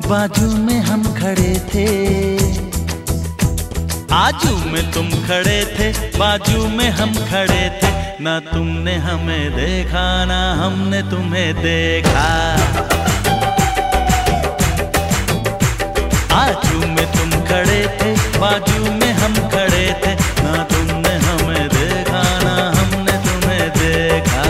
बाजू में हम खड़े थे, आजू में तुम खड़े थे, बाजू में हम खड़े थे। ना तुमने हमें देखा ना हमने तुम्हें देखा। आजू में तुम खड़े थे, बाजू में हम खड़े थे। ना तुमने हमें देखा ना हमने तुम्हें देखा।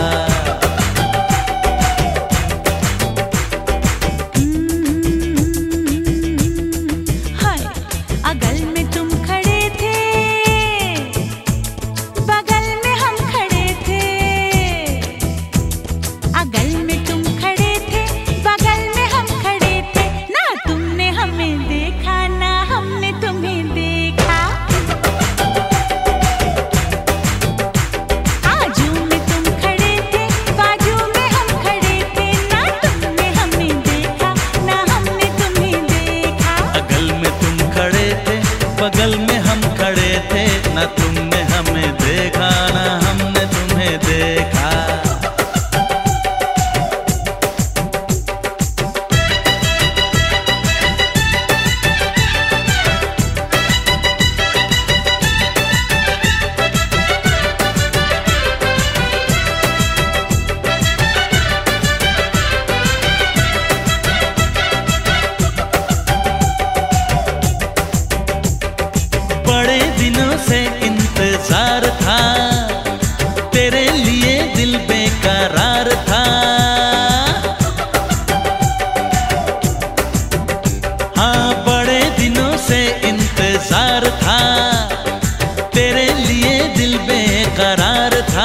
बगल में हम खड़े थे, ना तुमने हमें देखा ना हमने तुम्हें देखा। बड़े दिनों से इंतजार था, तेरे लिए दिल बेकरार था। हाँ, बड़े दिनों से इंतजार था, तेरे लिए दिल बेकरार था।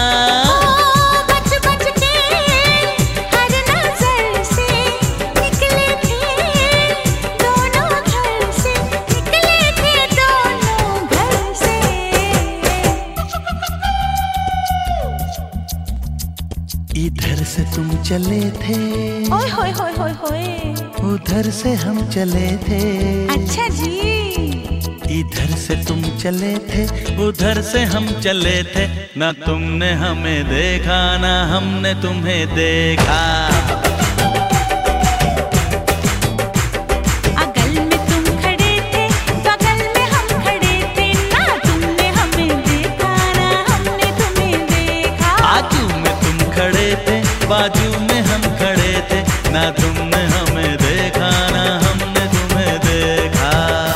इधर से तुम चले थे, ओए होए होए होए होए, उधर से हम चले थे। अच्छा जी। इधर से तुम चले थे, उधर से हम चले थे। ना तुमने हमें देखा ना हमने तुम्हें देखा। अगल में तुम खड़े थे, बगल में हम खड़े थे। ना तुमने हमें देखा ना हमने तुम्हें देखा। आजू में तुम खड़े थे, बाजू में हम खड़े थे। ना तुमने हमें देखा ना हमने तुम्हें देखा।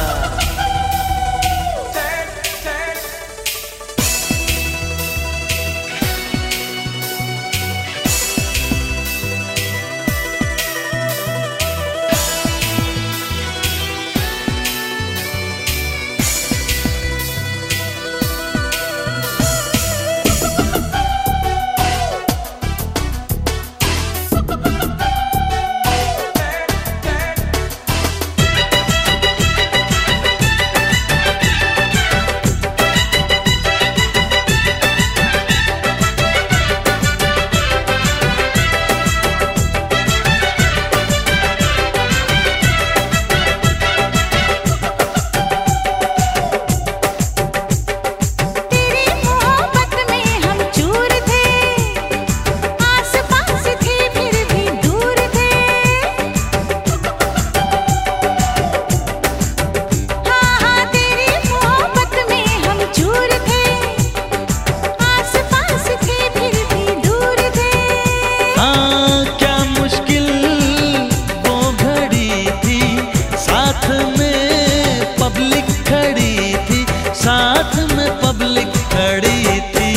साथ में पब्लिक खड़ी थी।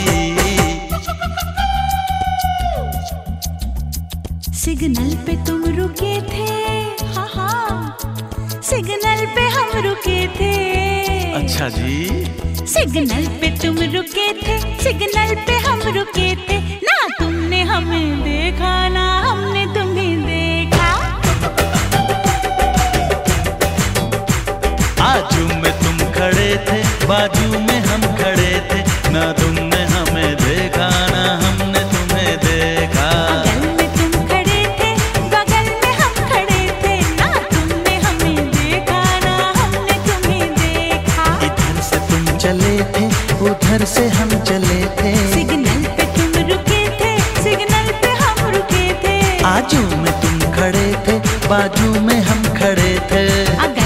सिग्नल पे तुम रुके थे, हाँ हाँ, सिग्नल पे हम रुके थे। अच्छा जी। सिग्नल पे तुम रुके थे, सिग्नल पे हम रुके थे। ना तुमने हमें देखा ना हमने तुम्हें देखा। आजू में तुम खड़े थे, बाजू में हम खड़े थे। ना तुमने हमें देखा ना हमने तुम्हें देखा। बगल में तुम खड़े थे, बगल में हम खड़े थे। ना तुमने हमें देखा ना हमने तुम्हें देखा। इधर से तुम चले थे, उधर से हम चले थे। सिग्नल पे तुम रुके थे, सिग्नल पे हम रुके थे। आजू में तुम खड़े थे, बाजू में में हम खड़े थे।